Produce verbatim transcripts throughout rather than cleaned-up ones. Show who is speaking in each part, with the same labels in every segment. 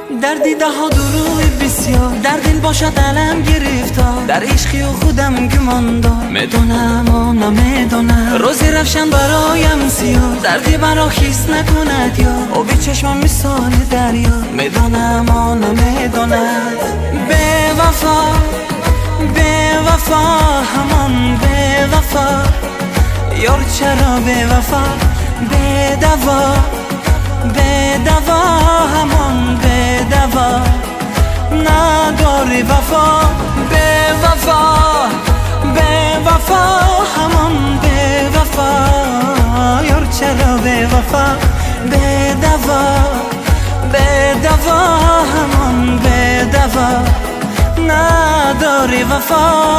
Speaker 1: در دیده ها دروی بسیار، در دل باشد علم گرفتار، در عشقی و خودم گمان دار، میدونم و نمیدونم روزی روشن برایم سیاه، دردی برا خیس نکند یا آبی چشمم مثال دریا، میدونم و نمیدونم. به وفا به وفا همان به وفا، یار چرا به وفا، به دوا به دوا همان به دوا، نداری وفا. به وفا به وفا همان به وفا، یار چرا به وفا، به دوا به دوا همان به دوا، نداری وفا.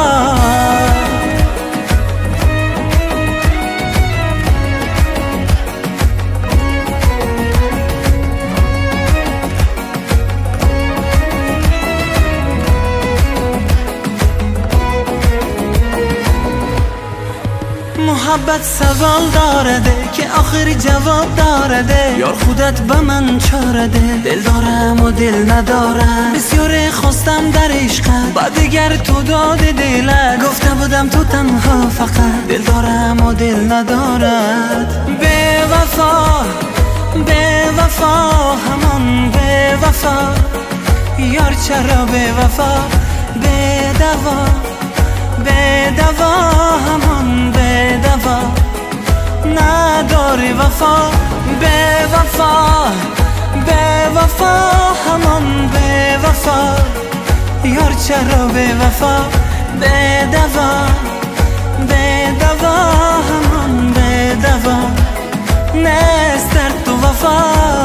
Speaker 1: محبت سوال دارده که آخری جواب دارده، یار خودت به من چارده، دل دارم و دل ندارم، بسیار خواستم در عشقت، بعد دیگر تو داد دلت، گفته بودم تو تنها فقط، دل دارم و دل ندارد. به وفا به وفا همان به وفا، یار چرا به وفا، به دوا به دوا همان به دوا، نداری وفا. به وفا به وفا همان به وفا، یار چرا به وفا، به دوا به دوا همان به دوا، نیست در تو وفا.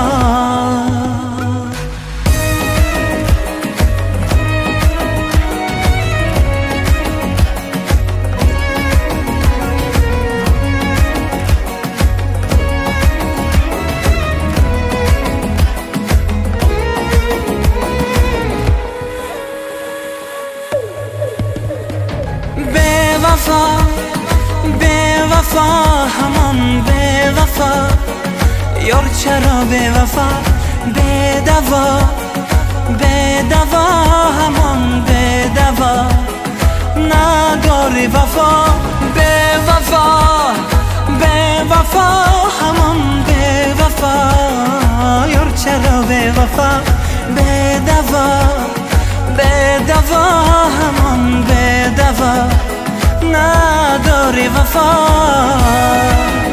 Speaker 1: به وفا همان به وفا، یار چرا به وفا، به دوا به دوا همان به دوا، نداری وفا. به وفا به وفا همان به وفا، یار چرا به وفا، به دوا به دوا همان به دوا، نداری وفا.